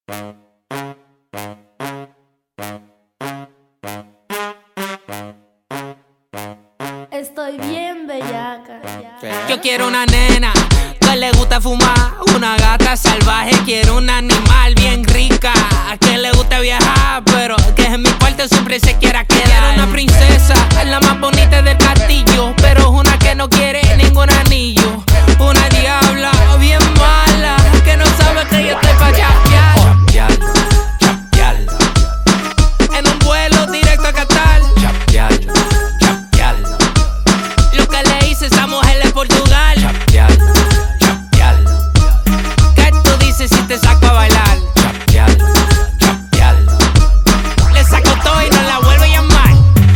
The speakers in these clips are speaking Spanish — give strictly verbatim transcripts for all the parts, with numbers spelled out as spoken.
Estoy bien bellaca. Yo quiero una nena que le gusta fumar, una gata salvaje. Quiero un animal bien rica, que le guste viajar, pero que en mi cuarto siempre se quiera quedar. Quiero una princesa, la más bonita del castillo, pero es una que no quiere ningún anillo. Una diabla bien mala, que no sabe que yo estoy pa' chapear. Chapearla, chapearla. En un vuelo directo a Qatar. Chapearla, chapearla. Lo que le hice a esa mujer de Portugal. Chapearla, chapearla. ¿Qué tú dices si te saco a bailar? Chapearla, chapearla. Le saco todo y no la vuelvo a llamar.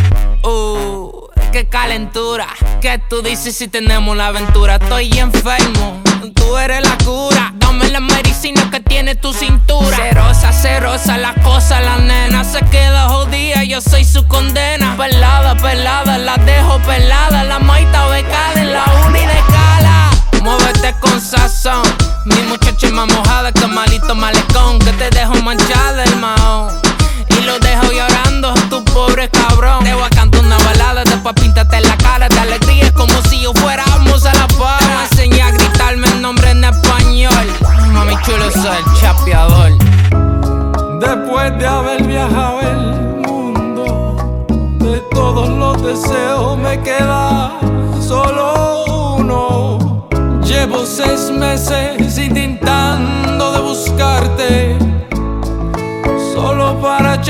Uh, qué calentura. ¿Qué tú dices si tenemos una aventura? Estoy enfermo, tú eres la cura. Dame la medicina que tiene tu cintura. Cerosa, cerosa, la cosa, la nena se queda jodida, yo soy su condena. Pelada, pelada, la dejo pelada. La maita becada en la uni de cala. Muévete con sazón, mi muchacha es más mojada que malito malecón, que te dejo manchada el mahón y lo dejo llorando, tu pobre cabrón. Te voy a cantar una balada, después píntate la cara de alegría, es como si yo fuéramos a la par. Te voy a enseñar a gritarme el nombre en español. Mami chulo, soy el chapeador. Después de haber viajado el mundo, de todos los deseos me queda solo uno. Llevo seis meses intentando de buscarte, solo para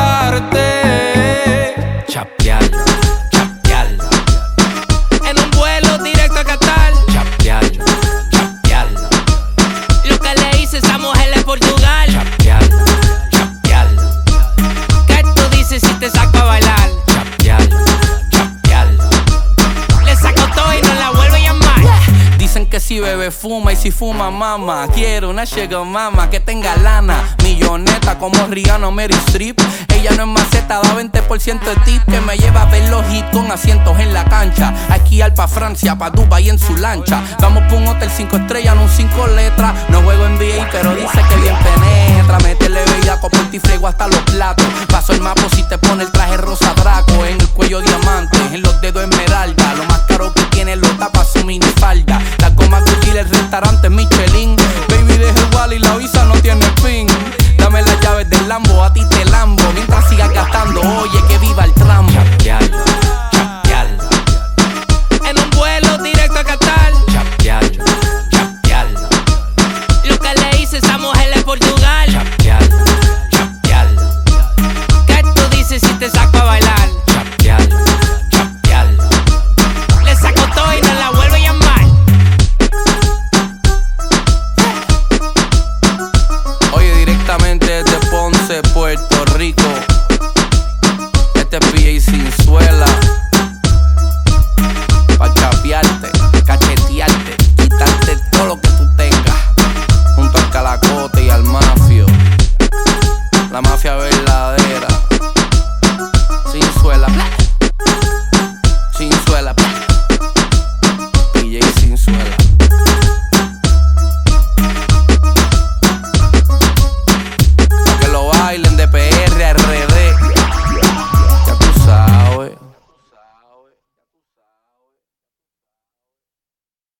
chapearte. Chapearla, chapearla. En un vuelo directo a Qatar. Chapearla, chapearla. Lo que le hice a esa mujer de Portugal. Chapearla, chapearla. ¿Qué tú dices si te saco a bailar? Chapearla, chapearla. Le saco todo y no la vuelvo a llamar. Dicen que si bebe fuma y si fuma mama. Quiero una sugar mama que tenga lana, milloneta como Rihanna o Meryl Streep. Ella no es maceta, da veinte por ciento de tip, que me lleva a ver los hits con asientos en la cancha. A esquiar pa' Francia, pa' Dubai en su lancha. Vamos pa' un hotel cinco estrellas, no un cinco letras. No juego en N B A, pero dice que bien penetra. Métele bellaco, por ti frego hasta los platos. Paso el mapo si te pone el traje rosa Draco. En el cuello diamante, en los dedos esmeralda. Lo más caro que tiene lo tapa su minifalda. La goma Gucci del restaurante Michelin. Baby, deja el wallet y la visa no tiene pin. Dame las llaves del Lambo, a ti te lambo. Mientras sigas gastando, oye que viva el tramo.